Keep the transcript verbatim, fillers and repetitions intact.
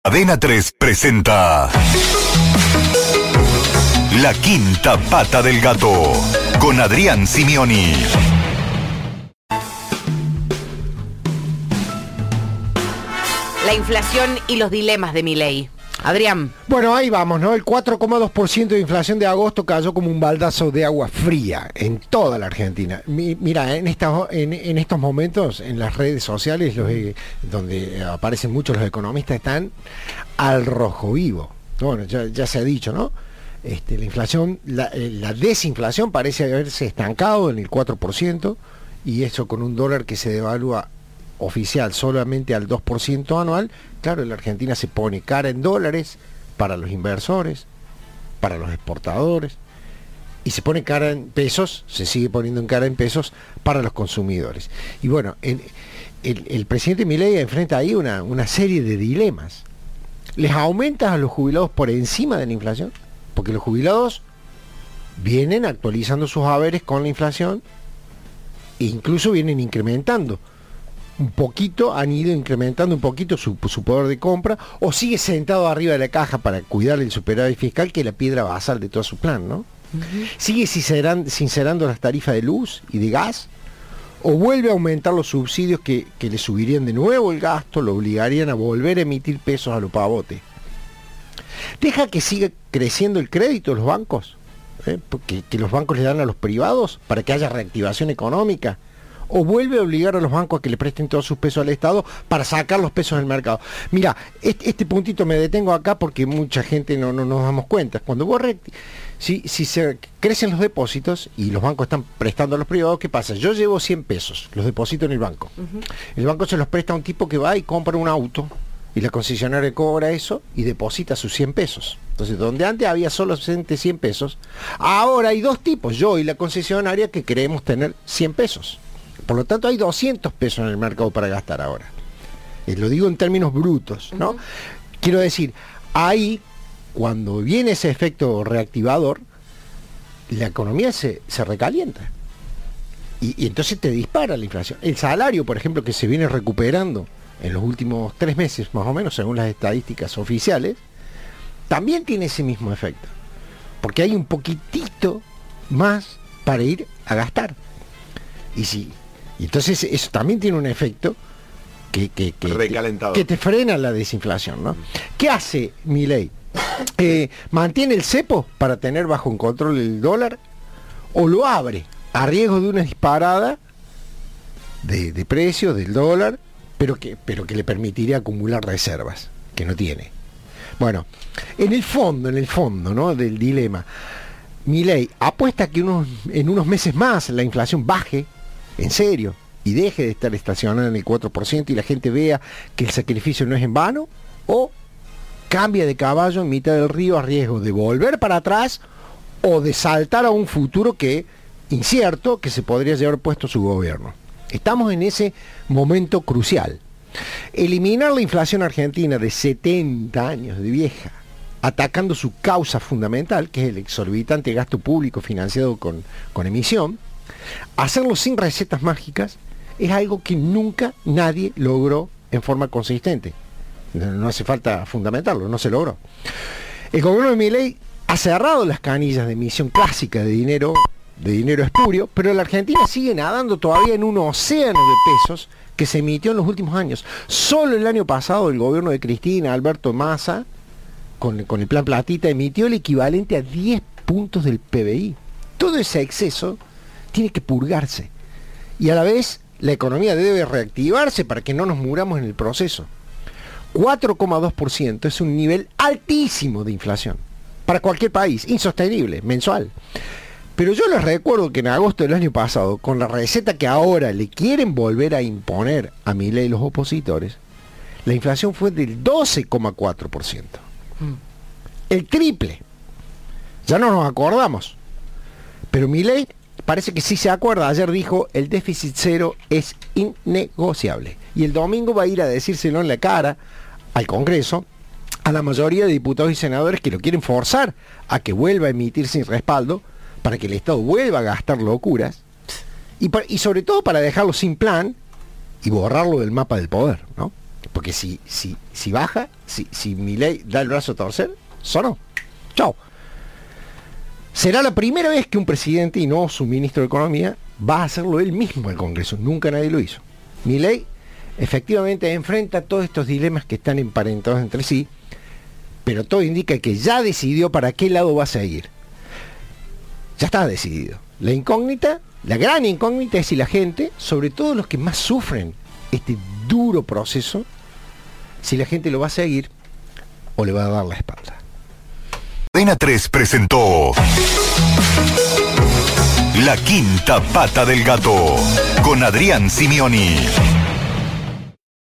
Cadena tres presenta La Quinta Pata del Gato con Adrián Simioni. La inflación y los dilemas de Milei. Adrián. Bueno, ahí vamos, ¿no? El cuatro coma dos por ciento de inflación de agosto cayó como un baldazo de agua fría en toda la Argentina. Mi, mira, en, esta, en, en estos momentos, en las redes sociales, los, eh, donde aparecen muchos los economistas, están al rojo vivo. Bueno, ya, ya se ha dicho, ¿no? Este, la inflación, la, eh, la desinflación parece haberse estancado en el cuatro por ciento, y eso con un dólar que se devalúa oficial solamente al dos por ciento anual. Claro, la Argentina se pone cara en dólares para los inversores, para los exportadores, y se pone cara en pesos, se sigue poniendo en cara en pesos para los consumidores. Y bueno, el, el, el presidente Milei enfrenta ahí una, una serie de dilemas. ¿Les aumentas a los jubilados por encima de la inflación? Porque los jubilados vienen actualizando sus haberes con la inflación e incluso vienen incrementando un poquito, han ido incrementando un poquito su, su poder de compra, o sigue sentado arriba de la caja para cuidar el superávit fiscal, que es la piedra basal de todo su plan, ¿no? Uh-huh. Sigue sincerando, sincerando las tarifas de luz y de gas, o vuelve a aumentar los subsidios que, que le subirían de nuevo el gasto, lo obligarían a volver a emitir pesos a lo pavote. Deja que siga creciendo el crédito de los bancos, ¿eh? Porque, que los bancos le dan a los privados para que haya reactivación económica, o vuelve a obligar a los bancos a que le presten todos sus pesos al Estado para sacar los pesos del mercado. Mira, este, este puntito me detengo acá porque mucha gente no, no nos damos cuenta. Cuando vos reacti- si, si se crecen los depósitos y los bancos están prestando a los privados, ¿qué pasa? Yo llevo cien pesos, los deposito en el banco. Uh-huh. El banco se los presta a un tipo que va y compra un auto, y la concesionaria cobra eso y deposita sus cien pesos. Entonces, donde antes había solo cien pesos, ahora hay dos tipos, yo y la concesionaria, que queremos tener cien pesos. Por lo tanto, hay doscientos pesos en el mercado para gastar ahora. Eh, lo digo en términos brutos, ¿no? Uh-huh. Quiero decir, ahí, cuando viene ese efecto reactivador, la economía se, se recalienta. Y, y entonces te dispara la inflación. El salario, por ejemplo, que se viene recuperando en los últimos tres meses, más o menos, según las estadísticas oficiales, también tiene ese mismo efecto. Porque hay un poquitito más para ir a gastar. Y si... Y entonces eso también tiene un efecto que, que, que, que, que te frena la desinflación, ¿no? ¿Qué hace Milei? Eh, ¿Mantiene el cepo para tener bajo control el dólar? ¿O lo abre a riesgo de una disparada de, de precios del dólar, pero que, pero que le permitiría acumular reservas, que no tiene? Bueno, en el fondo, en el fondo, ¿no?, del dilema, Milei apuesta que unos, en unos meses más la inflación baje en serio y deje de estar estacionada en el cuatro por ciento y la gente vea que el sacrificio no es en vano, o cambia de caballo en mitad del río a riesgo de volver para atrás o de saltar a un futuro que incierto que se podría llevar puesto su gobierno. Estamos en ese momento crucial. Eliminar la inflación argentina de setenta años de vieja, atacando su causa fundamental, que es el exorbitante gasto público financiado con, con emisión, hacerlo sin recetas mágicas, es algo que nunca nadie logró en forma consistente. No, no hace falta fundamentarlo, no se logró. El gobierno de Milei ha cerrado las canillas de emisión clásica de dinero, de dinero espurio, pero la Argentina sigue nadando todavía en un océano de pesos que se emitió en los últimos años. Solo el año pasado el gobierno de Cristina, Alberto Massa, con, con el plan Platita, emitió el equivalente a diez puntos del P B I. Todo ese exceso tiene que purgarse. Y a la vez, la economía debe reactivarse para que no nos muramos en el proceso. cuatro coma dos por ciento es un nivel altísimo de inflación para cualquier país, insostenible, mensual. Pero yo les recuerdo que en agosto del año pasado, con la receta que ahora le quieren volver a imponer a Milei y los opositores, la inflación fue del doce coma cuatro por ciento. Mm. El triple. Ya no nos acordamos. Pero Milei parece que sí se acuerda. Ayer dijo, el déficit cero es innegociable. Y el domingo va a ir a decírselo en la cara al Congreso, a la mayoría de diputados y senadores que lo quieren forzar a que vuelva a emitir sin respaldo, para que el Estado vuelva a gastar locuras, y, para, y sobre todo para dejarlo sin plan y borrarlo del mapa del poder, ¿no? Porque si, si, si baja, si, si Milei da el brazo a torcer, sonó. Chao. Será la primera vez que un presidente y no su ministro de Economía va a hacerlo él mismo al Congreso. Nunca nadie lo hizo. Milei efectivamente enfrenta todos estos dilemas que están emparentados entre sí, pero todo indica que ya decidió para qué lado va a seguir. Ya está decidido. La incógnita, la gran incógnita es si la gente, sobre todo los que más sufren este duro proceso, si la gente lo va a seguir o le va a dar la espalda. Cadena tres presentó La Quinta Pata del Gato con Adrián Simioni.